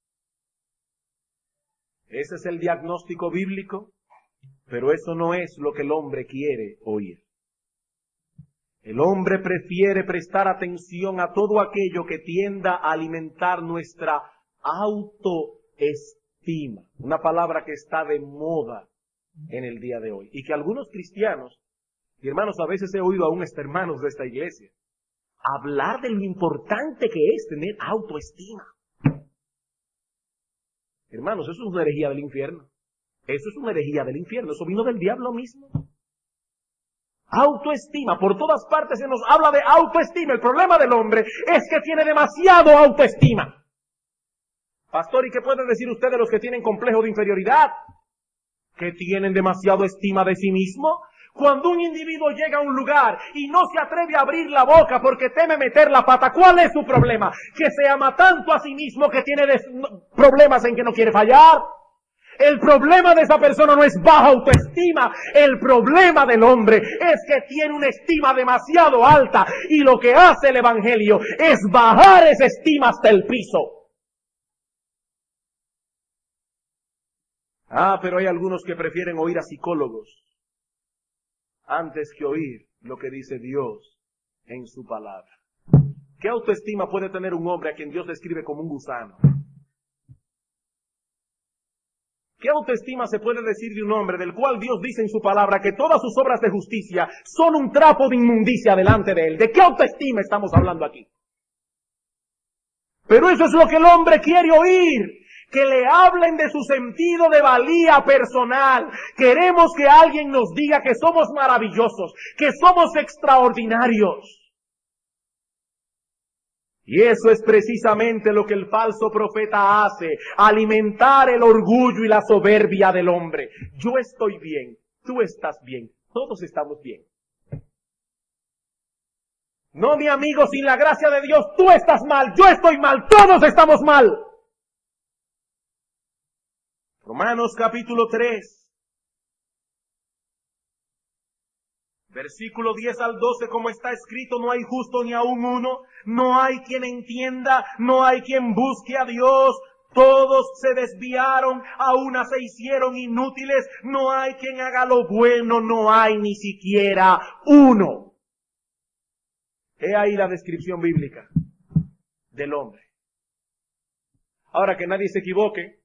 Ese es el diagnóstico bíblico, pero eso no es lo que el hombre quiere oír. El hombre prefiere prestar atención a todo aquello que tienda a alimentar nuestra autoestima, una palabra que está de moda en el día de hoy, y que algunos cristianos, y hermanos, a veces he oído aún hasta hermanos de esta iglesia, hablar de lo importante que es tener autoestima. Hermanos, eso es una herejía del infierno. Eso es una herejía del infierno. Eso vino del diablo mismo. Autoestima. Por todas partes se nos habla de autoestima. El problema del hombre es que tiene demasiado autoestima. Pastor, ¿y qué pueden decir ustedes los que tienen complejo de inferioridad? ¿Que tienen demasiado estima de sí mismo? Cuando un individuo llega a un lugar y no se atreve a abrir la boca porque teme meter la pata, ¿cuál es su problema? Que se ama tanto a sí mismo que tiene des- problemas en que no quiere fallar. El problema de esa persona no es baja autoestima. El problema del hombre es que tiene una estima demasiado alta y lo que hace el Evangelio es bajar esa estima hasta el piso. Ah, pero hay algunos que prefieren oír a psicólogos antes que oír lo que dice Dios en su palabra. ¿Qué autoestima puede tener un hombre a quien Dios describe como un gusano? ¿Qué autoestima se puede decir de un hombre del cual Dios dice en su palabra que todas sus obras de justicia son un trapo de inmundicia delante de él? ¿De qué autoestima estamos hablando aquí? Pero eso es lo que el hombre quiere oír. Que le hablen de su sentido de valía personal. Queremos que alguien nos diga que somos maravillosos, que somos extraordinarios. Y eso es precisamente lo que el falso profeta hace, alimentar el orgullo y la soberbia del hombre. Yo estoy bien, tú estás bien, todos estamos bien. No, mi amigo, sin la gracia de Dios, tú estás mal, yo estoy mal, todos estamos mal. Romanos capítulo tres, versículo diez al doce, como está escrito, no hay justo ni aun uno, no hay quien entienda, no hay quien busque a Dios, todos se desviaron, a una se hicieron inútiles, no hay quien haga lo bueno, no hay ni siquiera uno. He ahí la descripción bíblica del hombre. Ahora, que nadie se equivoque,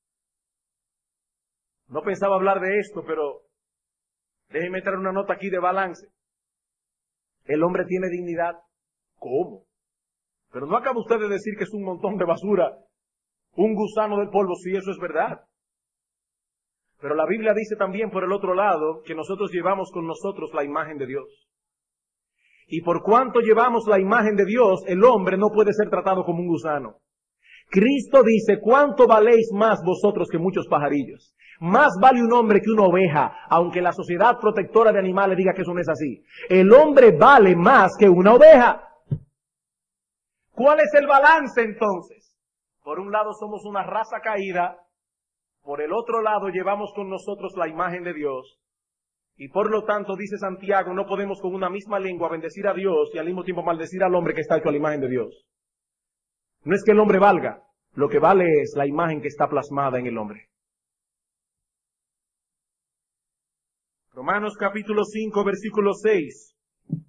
no pensaba hablar de esto, pero déjenme traer una nota aquí de balance. ¿El hombre tiene dignidad? ¿Cómo? Pero no acaba usted de decir que es un montón de basura, un gusano del polvo, sí, eso es verdad. Pero la Biblia dice también por el otro lado que nosotros llevamos con nosotros la imagen de Dios. Y por cuanto llevamos la imagen de Dios, el hombre no puede ser tratado como un gusano. Cristo dice, ¿cuánto valéis más vosotros que muchos pajarillos? Más vale un hombre que una oveja, aunque la sociedad protectora de animales diga que eso no es así. El hombre vale más que una oveja. ¿Cuál es el balance entonces? Por un lado somos una raza caída, por el otro lado llevamos con nosotros la imagen de Dios, y por lo tanto, dice Santiago, no podemos con una misma lengua bendecir a Dios y al mismo tiempo maldecir al hombre que está hecho a la imagen de Dios. No es que el hombre valga, lo que vale es la imagen que está plasmada en el hombre. Romanos capítulo cinco, versículo seis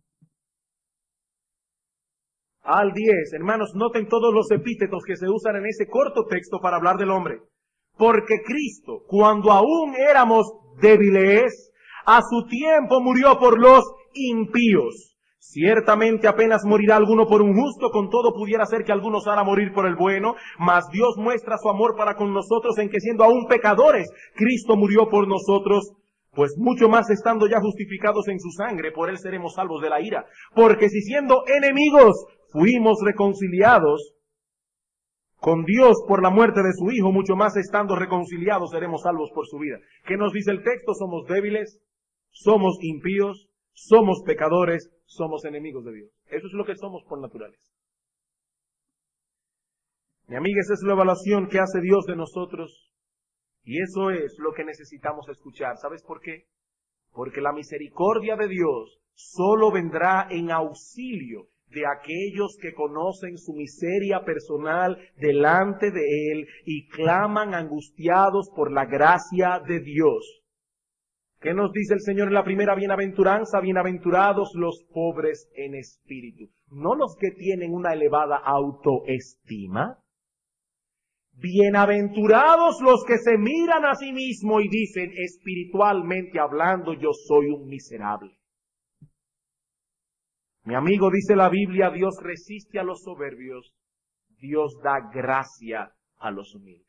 al diez. Hermanos, noten todos los epítetos que se usan en ese corto texto para hablar del hombre. Porque Cristo, cuando aún éramos débiles, a su tiempo murió por los impíos. Ciertamente apenas morirá alguno por un justo, con todo pudiera ser que algunos hará morir por el bueno, mas Dios muestra su amor para con nosotros en que siendo aún pecadores, Cristo murió por nosotros, pues mucho más estando ya justificados en su sangre, por él seremos salvos de la ira. Porque si siendo enemigos fuimos reconciliados con Dios por la muerte de su Hijo, mucho más estando reconciliados seremos salvos por su vida. ¿Qué nos dice el texto? Somos débiles, somos impíos, somos pecadores, somos enemigos de Dios. Eso es lo que somos por naturaleza. Mi amiga, esa es la evaluación que hace Dios de nosotros. Y eso es lo que necesitamos escuchar. ¿Sabes por qué? Porque la misericordia de Dios solo vendrá en auxilio de aquellos que conocen su miseria personal delante de Él y claman angustiados por la gracia de Dios. ¿Qué nos dice el Señor en la primera bienaventuranza? Bienaventurados los pobres en espíritu. No los que tienen una elevada autoestima. Bienaventurados los que se miran a sí mismos y dicen, espiritualmente hablando, yo soy un miserable. Mi amigo, dice la Biblia, Dios resiste a los soberbios, Dios da gracia a los humildes.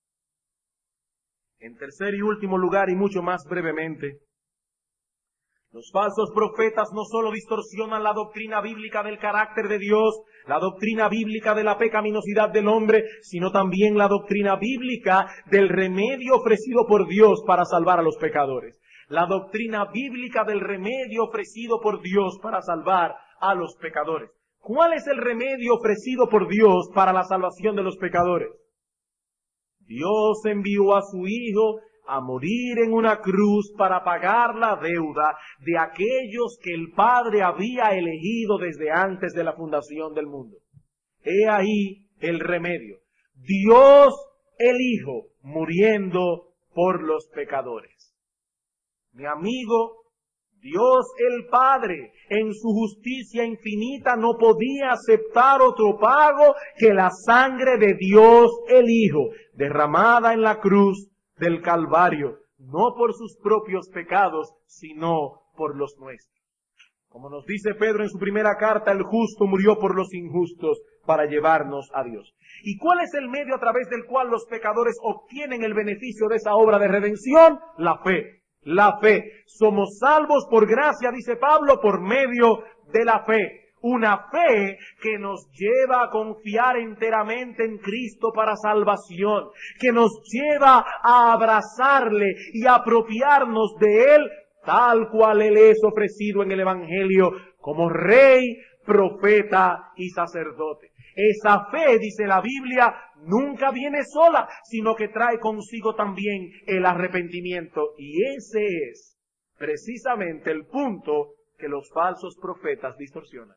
En tercer y último lugar, y mucho más brevemente, los falsos profetas no solo distorsionan la doctrina bíblica del carácter de Dios, la doctrina bíblica de la pecaminosidad del hombre, sino también la doctrina bíblica del remedio ofrecido por Dios para salvar a los pecadores. La doctrina bíblica del remedio ofrecido por Dios para salvar a los pecadores. ¿Cuál es el remedio ofrecido por Dios para la salvación de los pecadores? Dios envió a su Hijo a morir en una cruz para pagar la deuda de aquellos que el Padre había elegido desde antes de la fundación del mundo. He ahí el remedio. Dios el Hijo muriendo por los pecadores. Mi amigo, Dios el Padre, en su justicia infinita, no podía aceptar otro pago que la sangre de Dios el Hijo, derramada en la cruz del Calvario, no por sus propios pecados, sino por los nuestros. Como nos dice Pedro en su primera carta, el justo murió por los injustos para llevarnos a Dios. ¿Y cuál es el medio a través del cual los pecadores obtienen el beneficio de esa obra de redención? La fe. La fe. Somos salvos por gracia, dice Pablo, por medio de la fe. Una fe que nos lleva a confiar enteramente en Cristo para salvación, que nos lleva a abrazarle y a apropiarnos de Él tal cual Él es ofrecido en el Evangelio como Rey, profeta y sacerdote. Esa fe, dice la Biblia, nunca viene sola, sino que trae consigo también el arrepentimiento. Y ese es precisamente el punto que los falsos profetas distorsionan.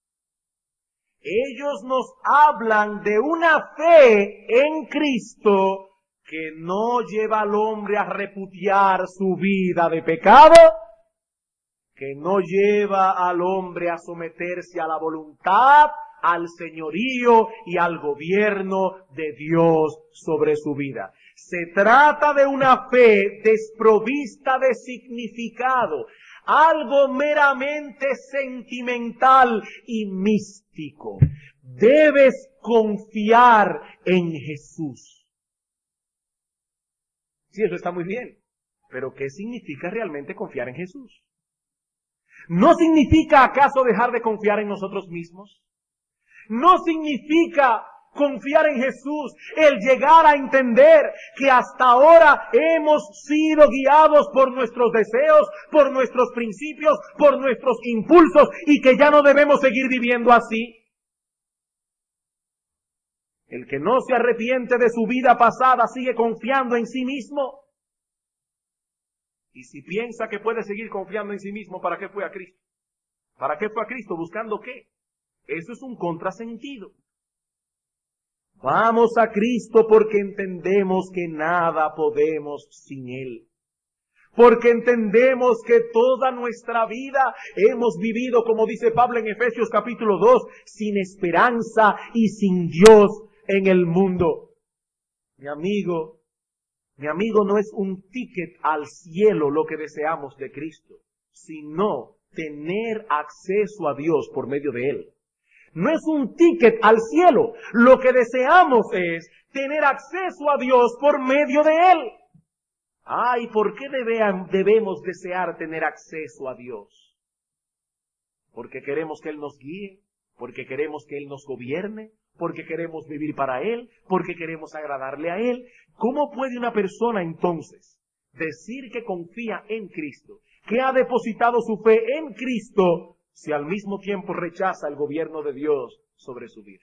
Ellos nos hablan de una fe en Cristo que no lleva al hombre a repudiar su vida de pecado, que no lleva al hombre a someterse a la voluntad, al señorío y al gobierno de Dios sobre su vida. Se trata de una fe desprovista de significado, algo meramente sentimental y místico. Debes confiar en Jesús. Sí, eso está muy bien. Pero ¿qué significa realmente confiar en Jesús? ¿No significa acaso dejar de confiar en nosotros mismos? ¿No significa confiar en Jesús el llegar a entender que hasta ahora hemos sido guiados por nuestros deseos, por nuestros principios, por nuestros impulsos y que ya no debemos seguir viviendo así? El que no se arrepiente de su vida pasada sigue confiando en sí mismo. Y si piensa que puede seguir confiando en sí mismo, ¿para qué fue a Cristo? ¿Para qué fue a Cristo? ¿Buscando qué? Eso es un contrasentido. Vamos a Cristo porque entendemos que nada podemos sin Él. Porque entendemos que toda nuestra vida hemos vivido, como dice Pablo en Efesios capítulo dos, sin esperanza y sin Dios en el mundo. Mi amigo, mi amigo, no es un ticket al cielo lo que deseamos de Cristo, sino tener acceso a Dios por medio de Él. No es un ticket al cielo. Lo que deseamos es tener acceso a Dios por medio de Él. Ay, ¿por qué debe, debemos desear tener acceso a Dios? Porque queremos que Él nos guíe, porque queremos que Él nos gobierne, porque queremos vivir para Él, porque queremos agradarle a Él. ¿Cómo puede una persona entonces decir que confía en Cristo, que ha depositado su fe en Cristo, si al mismo tiempo rechaza el gobierno de Dios sobre su vida?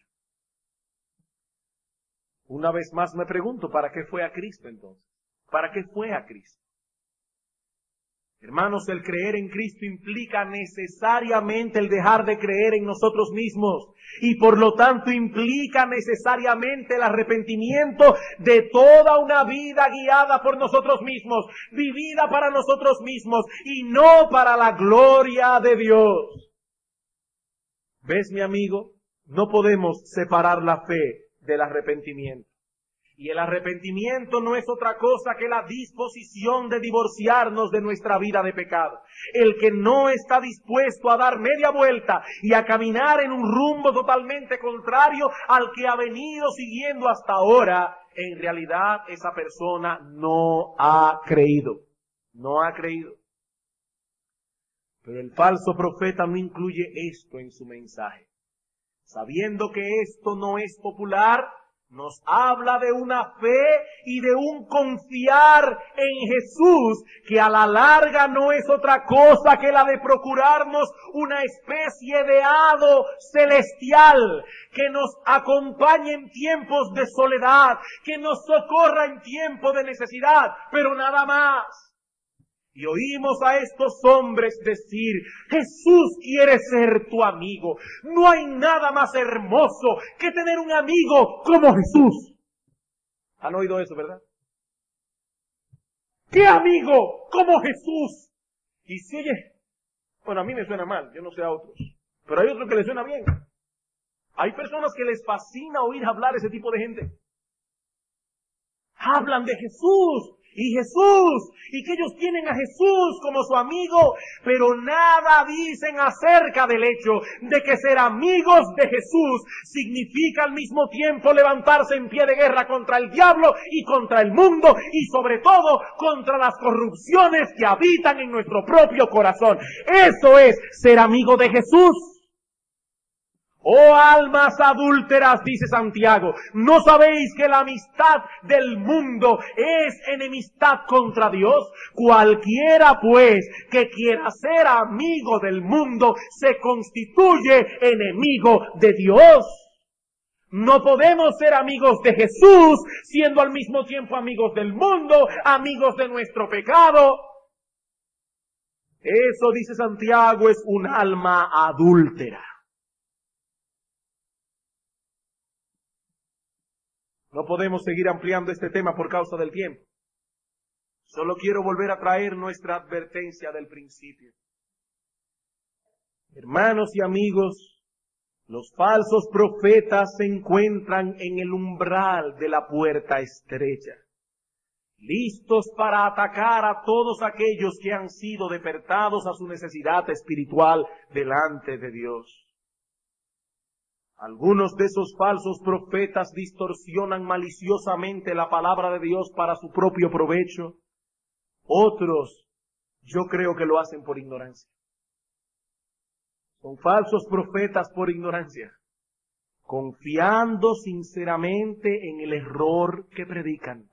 Una vez más me pregunto, ¿para qué fue a Cristo entonces? ¿Para qué fue a Cristo? Hermanos, el creer en Cristo implica necesariamente el dejar de creer en nosotros mismos y por lo tanto implica necesariamente el arrepentimiento de toda una vida guiada por nosotros mismos, vivida para nosotros mismos y no para la gloria de Dios. ¿Ves, mi amigo? No podemos separar la fe del arrepentimiento. Y el arrepentimiento no es otra cosa que la disposición de divorciarnos de nuestra vida de pecado. El que no está dispuesto a dar media vuelta y a caminar en un rumbo totalmente contrario al que ha venido siguiendo hasta ahora, en realidad esa persona no ha creído. No ha creído. Pero el falso profeta no incluye esto en su mensaje. Sabiendo que esto no es popular, nos habla de una fe y de un confiar en Jesús que a la larga no es otra cosa que la de procurarnos una especie de hado celestial que nos acompañe en tiempos de soledad, que nos socorra en tiempos de necesidad, pero nada más. Y oímos a estos hombres decir, Jesús quiere ser tu amigo. No hay nada más hermoso que tener un amigo como Jesús. ¿Han oído eso, verdad? ¿Qué amigo como Jesús? Y si oye, bueno, a mí me suena mal, yo no sé a otros, pero hay otros que les suena bien. Hay personas que les fascina oír hablar ese tipo de gente. Hablan de Jesús. Y Jesús, y que ellos tienen a Jesús como su amigo, pero nada dicen acerca del hecho de que ser amigos de Jesús significa al mismo tiempo levantarse en pie de guerra contra el diablo y contra el mundo y sobre todo contra las corrupciones que habitan en nuestro propio corazón. Eso es ser amigo de Jesús. Oh almas adúlteras, dice Santiago, ¿no sabéis que la amistad del mundo es enemistad contra Dios? Cualquiera pues que quiera ser amigo del mundo se constituye enemigo de Dios. No podemos ser amigos de Jesús siendo al mismo tiempo amigos del mundo, amigos de nuestro pecado. Eso, dice Santiago, es un alma adúltera. No podemos seguir ampliando este tema por causa del tiempo. Solo quiero volver a traer nuestra advertencia del principio. Hermanos y amigos, los falsos profetas se encuentran en el umbral de la puerta estrecha. listos para atacar a todos aquellos que han sido despertados a su necesidad espiritual delante de Dios. Algunos de esos falsos profetas distorsionan maliciosamente la palabra de Dios para su propio provecho. Otros, yo creo que lo hacen por ignorancia. Son falsos profetas por ignorancia, confiando sinceramente en el error que predican.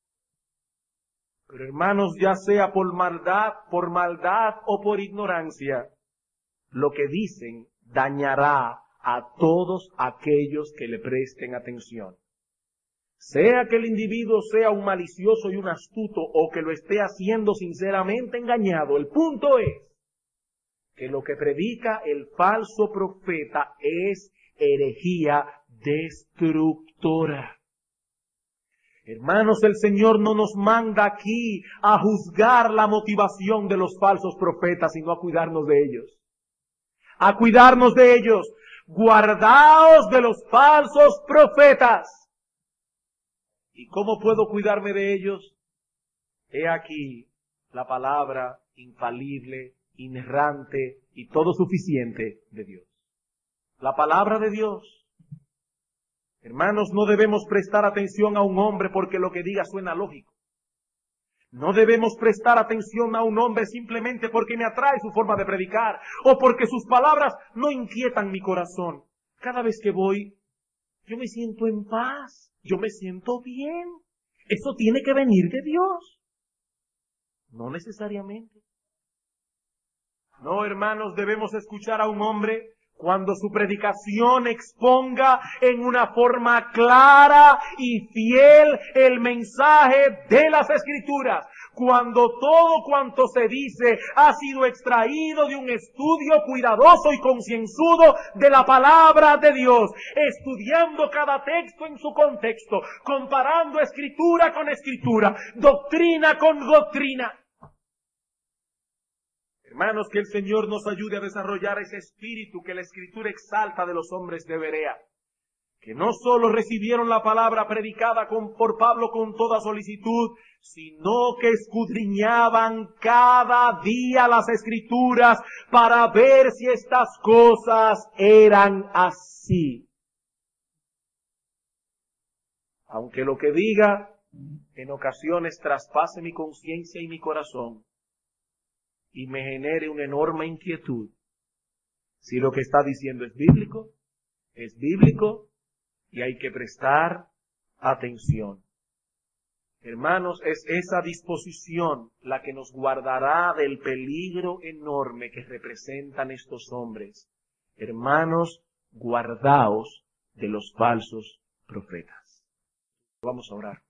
Pero hermanos, ya sea por maldad, por maldad o por ignorancia, lo que dicen dañará a todos aquellos que le presten atención. Sea que el individuo sea un malicioso y un astuto o que lo esté haciendo sinceramente engañado, el punto es que lo que predica el falso profeta es herejía destructora. Hermanos, el Señor no nos manda aquí a juzgar la motivación de los falsos profetas, sino a cuidarnos de ellos. A cuidarnos de ellos. Guardaos de los falsos profetas. ¿Y cómo puedo cuidarme de ellos? He aquí la palabra infalible, inerrante y todo suficiente de Dios. La palabra de Dios. Hermanos, no debemos prestar atención a un hombre porque lo que diga suena lógico. No debemos prestar atención a un hombre simplemente porque me atrae su forma de predicar o porque sus palabras no inquietan mi corazón. Cada vez que voy, yo me siento en paz, yo me siento bien. Eso tiene que venir de Dios. No necesariamente. No, hermanos, debemos escuchar a un hombre cuando su predicación exponga en una forma clara y fiel el mensaje de las Escrituras. Cuando todo cuanto se dice ha sido extraído de un estudio cuidadoso y concienzudo de la palabra de Dios, estudiando cada texto en su contexto, comparando Escritura con Escritura, doctrina con doctrina. Hermanos, que el Señor nos ayude a desarrollar ese espíritu que la Escritura exalta de los hombres de Berea, que no solo recibieron la palabra predicada con, por Pablo con toda solicitud, sino que escudriñaban cada día las Escrituras para ver si estas cosas eran así. Aunque lo que diga en ocasiones traspase mi conciencia y mi corazón, y me genere una enorme inquietud. Si lo que está diciendo es bíblico, es bíblico y hay que prestar atención. Hermanos, es esa disposición la que nos guardará del peligro enorme que representan estos hombres. Hermanos, guardaos de los falsos profetas. Vamos a orar.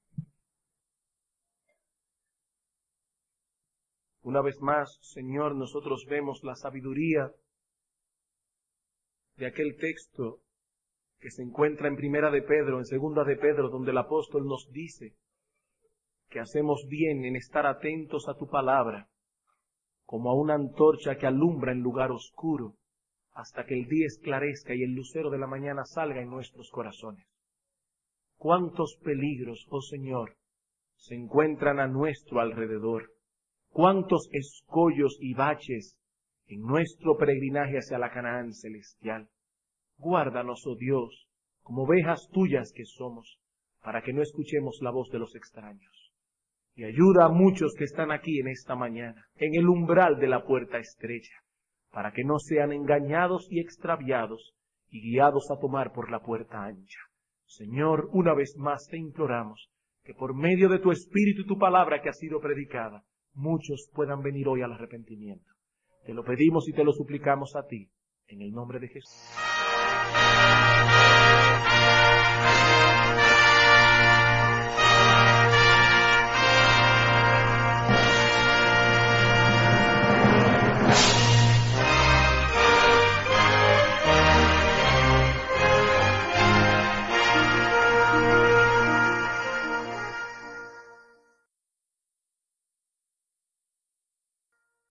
Una vez más, Señor, nosotros vemos la sabiduría de aquel texto que se encuentra en Primera de Pedro, en Segunda de Pedro, donde el apóstol nos dice que hacemos bien en estar atentos a tu palabra, como a una antorcha que alumbra en lugar oscuro, hasta que el día esclarezca y el lucero de la mañana salga en nuestros corazones. Cuántos peligros, oh Señor, se encuentran a nuestro alrededor. Cuántos escollos y baches en nuestro peregrinaje hacia la Canaán celestial. Guárdanos, oh Dios, como ovejas tuyas que somos, para que no escuchemos la voz de los extraños. Y ayuda a muchos que están aquí en esta mañana, en el umbral de la puerta estrecha, para que no sean engañados y extraviados y guiados a tomar por la puerta ancha. Señor, una vez más te imploramos que por medio de tu Espíritu y tu palabra que ha sido predicada, muchos puedan venir hoy al arrepentimiento. Te lo pedimos y te lo suplicamos a ti, en el nombre de Jesús.